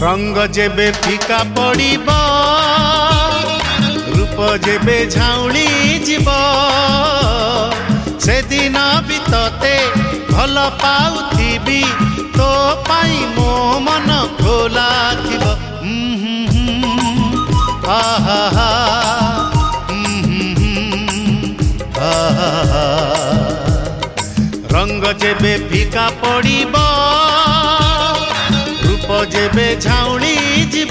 रंग जेबे फीका पड़िब रूप जेबे झाउली जीव से दिन भी तते भल पाउथिबी तो पाई मो मन खोला थिब आहा रंग जेबे फीका पड़िब रूप जेबे झाउली जीव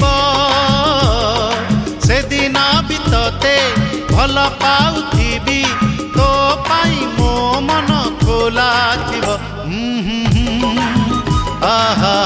से दिन भी तते भल पाउथिबी तो पाई मो मन खोला थिब आहा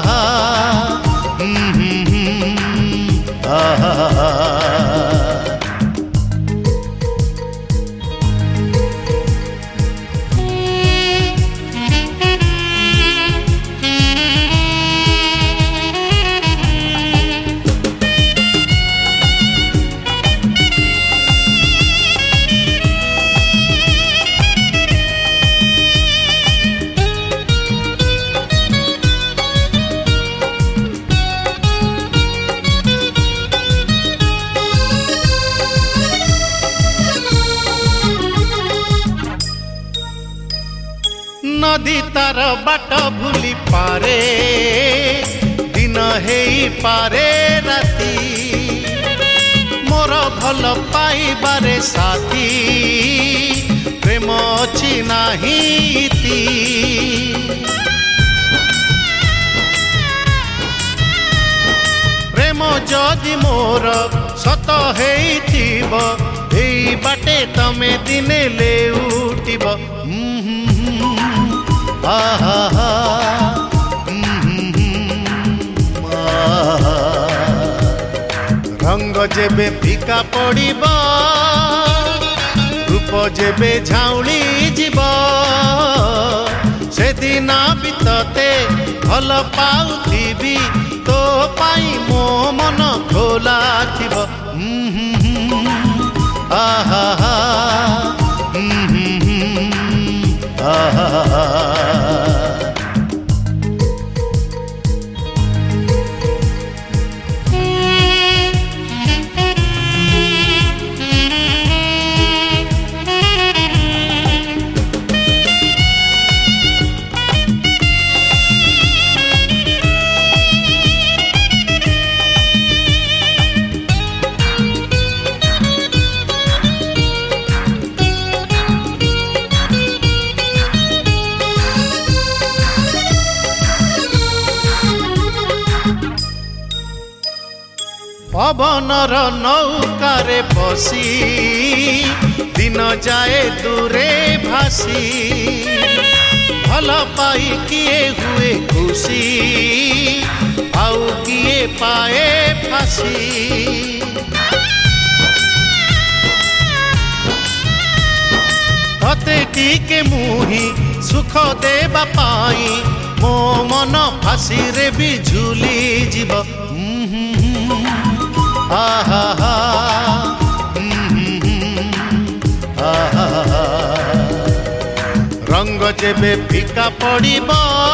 नदी तार बाट भूली पारे दिन हेई पारे राती मोर भल पाइबारे साथी प्रेम अछि नाही इति प्रेम जदि मोर सत हेइथिब एई बाटे तमे दिने लेउटिब रंग जेबे फीका पड़िब रूप जेबे झाउली जीव से दिन भी तते भल पाउथिबी तो पाई मो मन खोला थिब आहा पवनर नौकारे बसी दिन जाए दूरे भासी भल पाई किए हुए खुशी आउ किए पाए फासी तते टिके मुही सुख देबा पाई मो मन फासी रे भी झूली जीव आहा रंग जेबे फीका पड़िब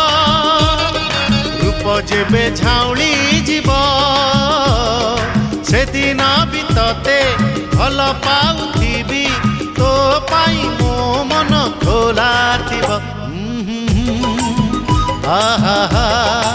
रूप जेबे झाउली जीव से दिन भी तते भल पाउथिबी तो पाई मो मन खोला थिब आहा